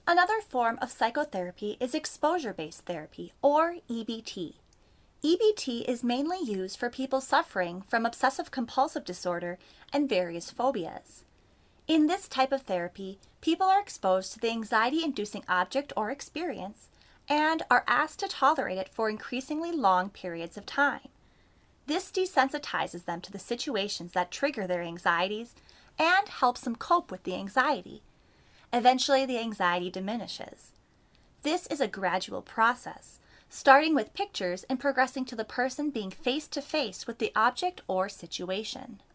Another form of psychotherapy is exposure-based therapy, or EBT. EBT is mainly used for people suffering from obsessive-compulsive disorder and various phobias. In this type of therapy, people are exposed to the anxiety-inducing object or experience and are asked to tolerate it for increasingly long periods of time. This desensitizes them to the situations that trigger their anxieties and helps them cope with the anxiety. Eventually, the anxiety diminishes. This is a gradual process, starting with pictures and progressing to the person being face to face with the object or situation.